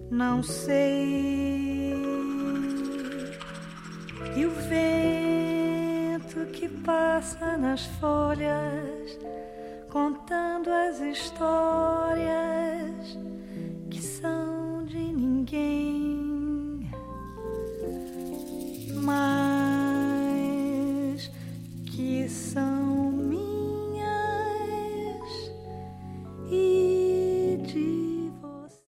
não sei. E o vento que passa nas folhas, contando as histórias que são de ninguém, mas que são